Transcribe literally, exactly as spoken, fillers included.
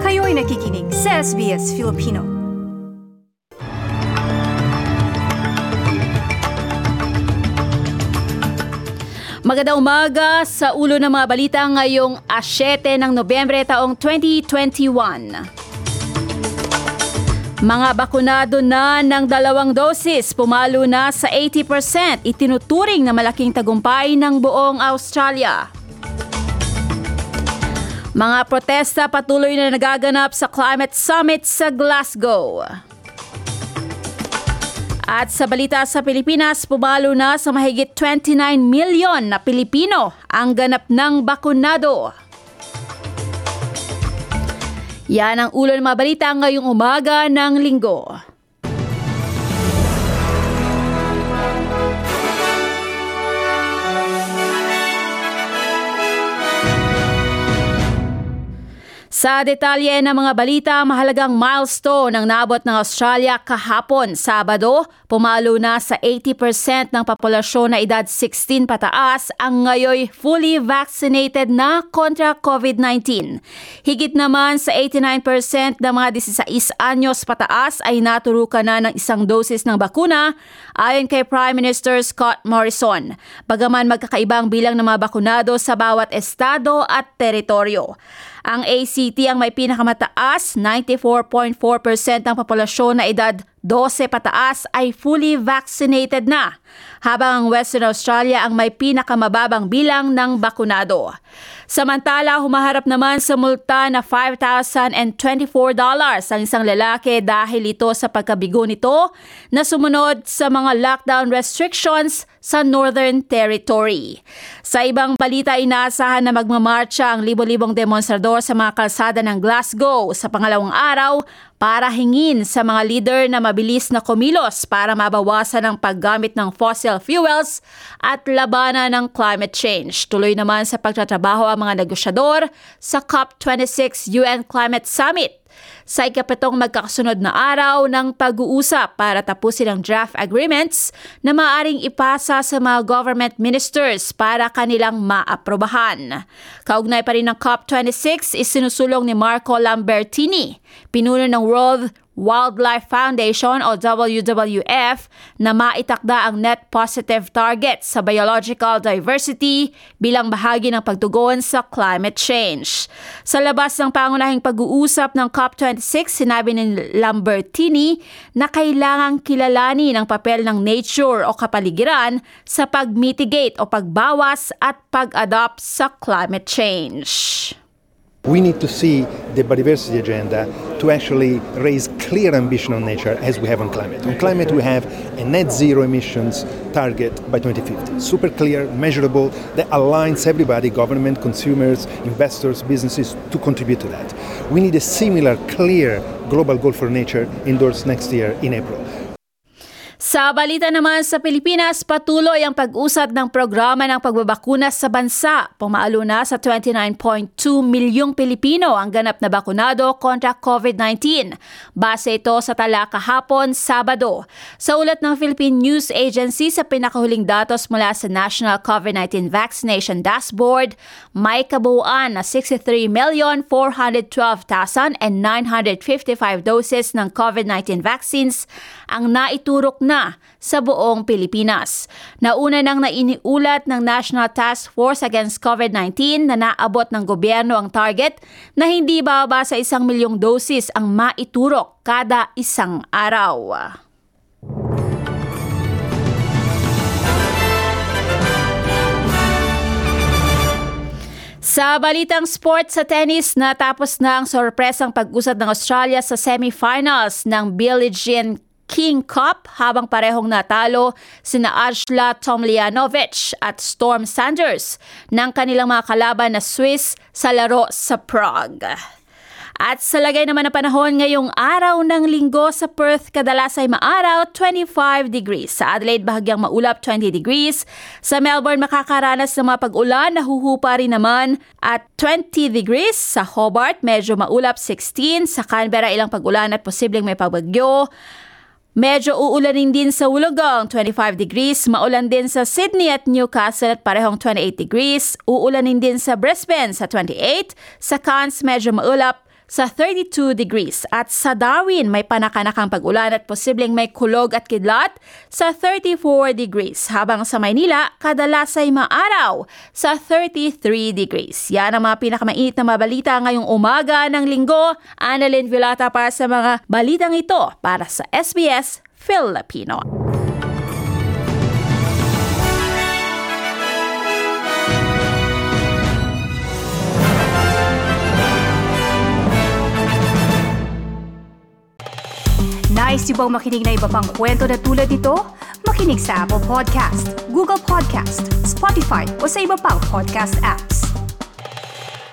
Kayo'y nakikinig sa S B S Filipino. Magandang umaga sa ulo ng mga balita ngayong asyete ng Nobyembre taong twenty twenty-one. Mga bakunado na ng dalawang dosis, pumalo na sa eighty percent, itinuturing na malaking tagumpay ng buong Australia. Mga protesta patuloy na nagaganap sa Climate Summit sa Glasgow. At sa balita sa Pilipinas, pumalo na sa mahigit twenty-nine milyon na Pilipino ang ganap ng bakunado. Yan ang ulo ng mga balita ngayong umaga ng Linggo. Sa detalye ng mga balita, mahalagang milestone ang naabot ng Australia kahapon, Sabado. Pumalo na sa eighty percent ng populasyon na edad sixteen pataas ang ngayoy fully vaccinated na kontra COVID nineteen. Higit naman sa eighty-nine percent ng mga sixteen anyos pataas ay naturukan na ng isang dosis ng bakuna ayon kay Prime Minister Scott Morrison. Bagaman magkakaibang bilang ng mga bakunado sa bawat estado at teritoryo. Ang A C T ang may pinakamataas, ninety-four point four percent ng populasyon na edad twelve pataas ay fully vaccinated na, habang ang Western Australia ang may pinakamababang bilang ng bakunado. Samantala, humaharap naman sa multa na five thousand twenty-four dollars ang isang lalaki dahil ito sa pagkabigo nito na sumunod sa mga lockdown restrictions sa Northern Territory. Sa ibang balita, inaasahan na magmamarcha ang libo-libong demonstrador sa mga kalsada ng Glasgow sa pangalawang araw para hingin sa mga leader na mabilis na kumilos para mabawasan ang paggamit ng fossil fuels at labanan ng climate change. Tuloy naman sa pagtatrabaho ang mga negosyador sa COP twenty-six U N Climate Summit sa ikapitong magkakasunod na araw ng pag-uusap para tapusin ang draft agreements na maaaring ipasa sa mga government ministers para kanilang maaprobahan. Kaugnay pa rin ng COP twenty-six, isinusulong ni Marco Lambertini, pinuno ng World Wildlife Foundation o W W F, na maitakda ang net positive target sa biological diversity bilang bahagi ng pagtugon sa climate change. Sa labas ng pangunahing pag-uusap ng COP twenty-six, sinabi ni Lambertini na kailangang kilalanin ang papel ng nature o kapaligiran sa pag-mitigate o pagbawas at pag-adapt sa climate change. We need to see the biodiversity agenda to actually raise clear ambition on nature as we have on climate. On climate we have a net zero emissions target by twenty fifty. Super clear, measurable, that aligns everybody, government, consumers, investors, businesses, to contribute to that. We need a similar clear global goal for nature endorsed next year in April. Sa balita naman sa Pilipinas, patuloy ang pag-usad ng programa ng pagbabakuna sa bansa. Pumalo na sa twenty-nine point two milyong Pilipino ang ganap na bakunado kontra COVID nineteen. Base ito sa tala kahapon, Sabado. Sa ulat ng Philippine News Agency, sa pinakahuling datos mula sa National COVID nineteen Vaccination Dashboard, may kabuuan na sixty-three million four hundred twelve thousand nine hundred fifty-five doses ng COVID nineteen vaccines ang naiturok na sa buong Pilipinas. Nauna nang nainiulat ng National Task Force Against COVID nineteen na naabot ng gobyerno ang target na hindi bababa sa isang milyong dosis ang maiturok kada isang araw. Sa balitang sports sa tennis, natapos na ang sorpresang pag-usad ng Australia sa semifinals ng Billie Jean King Cup habang parehong natalo sina Ajla Tomljanovic at Storm Sanders ng kanilang mga kalaban na Swiss sa laro sa Prague. At sa lagay naman ng panahon ngayong araw ng Linggo, sa Perth kadalas ay maaraw, twenty-five degrees. Sa Adelaide bahagyang maulap, twenty degrees. Sa Melbourne makakaranas ng mga pag-ulan, nahuhupa rin naman at twenty degrees. Sa Hobart medyo maulap, sixteen. Sa Canberra ilang pag-ulan at posibleng may pagbagyo. Medyo uulanin din sa Wollongong, twenty-five degrees. Maulan din sa Sydney at Newcastle at parehong twenty-eight degrees. Uulanin din sa Brisbane sa twenty-eight. Sa Cairns medyo maulap, sa thirty-two degrees. At sa Darwin, may panakanakang pag-ulan at posibleng may kulog at kidlat sa thirty-four degrees. Habang sa Maynila, kadalas ay maaraw sa thirty-three degrees. Yan ang mga pinakamainit na mabalita ngayong umaga ng linggo. Annalyn Vilata para sa mga balitang ito para sa S B S Filipino. Nice yung bang makinig na iba pang kwento na tulad ito? Makinig sa Apple Podcast, Google Podcast, Spotify o sa iba pang podcast apps.